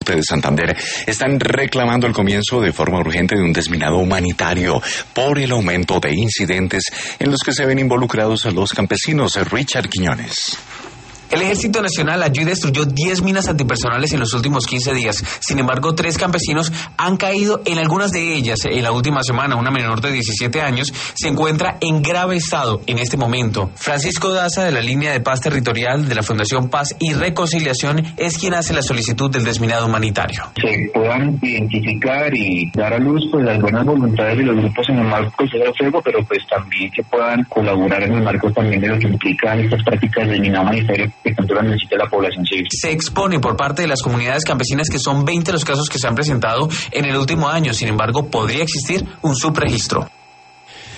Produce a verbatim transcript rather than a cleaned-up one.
de Santander están reclamando el comienzo de forma urgente de un desminado humanitario por el aumento de incidentes en los que se ven involucrados a los campesinos. Richard Quiñones. El Ejército Nacional halló y destruyó diez minas antipersonales en los últimos quince días. Sin embargo, tres campesinos han caído en algunas de ellas. En la última semana, una menor de diecisiete años se encuentra en grave estado en este momento. Francisco Daza, de la Línea de Paz Territorial de la Fundación Paz y Reconciliación, es quien hace la solicitud del desminado humanitario. Se puedan identificar y dar a luz pues las buenas voluntades de los grupos en el marco del cese al fuego, pero pues también que puedan colaborar en el marco también de lo que implican estas prácticas de minado humanitario que tanto necesita la población civil. Se expone por parte de las comunidades campesinas que son veinte los casos que se han presentado en el último año. Sin embargo, podría existir un subregistro.